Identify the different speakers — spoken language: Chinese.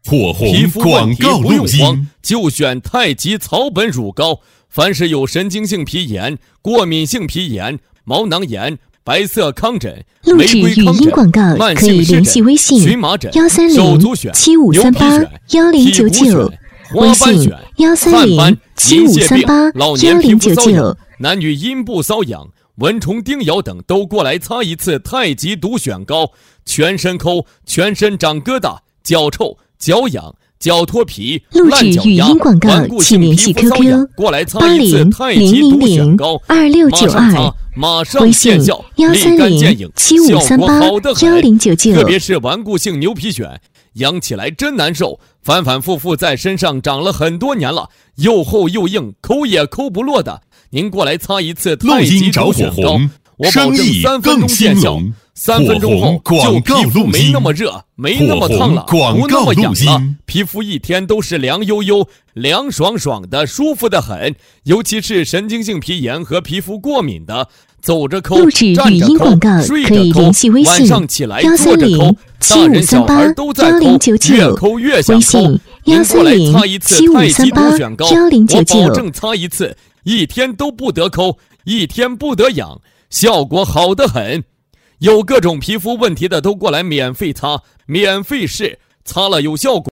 Speaker 1: 火红
Speaker 2: 皮肤问题
Speaker 1: 广告
Speaker 2: 不用
Speaker 1: 录音
Speaker 2: 慌，就选太极草本乳膏。凡是有神经性皮炎、过敏性皮炎、毛囊炎、白色糠疹、玫
Speaker 3: 录制语
Speaker 2: 瑰糠疹、
Speaker 3: 音广告
Speaker 2: 慢
Speaker 3: 可以
Speaker 2: 性湿
Speaker 3: 联系
Speaker 2: 疹、
Speaker 3: 微信
Speaker 2: 荨麻疹、手足癣、
Speaker 3: 130-7538-1099，微信130-7538-1099。
Speaker 2: 老年皮肤瘙痒、男女阴部瘙痒、蚊虫叮咬等都过来擦一次太极独选膏，全身抠，全身长疙瘩、脚臭、脚痒、脚脱皮、
Speaker 3: 录制
Speaker 2: 烂脚丫、
Speaker 3: 语音广告
Speaker 2: 顽固性皮肤瘙痒，过来擦一次太极独选膏，马上见效，立竿见影，效果好得很。特别是顽固性牛皮癣，痒起来真难受，反反复复在身上长了很多年了，又厚又硬，抠也抠不落的。您过来擦一次太极独选膏，我保证3分钟见效，3分钟后就皮肤没那么热，没那么烫了，不那么痒了，皮肤一天都是凉悠悠、凉爽爽的，舒服得很。尤其是神经性皮炎和皮肤过敏的，走着抠、站着抠、睡着抠、晚上起来坐着抠，大人小孩都在抠，越抠越想抠。您过来擦一次太极独选膏，我保证擦一次一天都不得抠，一天不得痒，效果好得很。有各种皮肤问题的都过来免费擦，免费试，擦了有效果。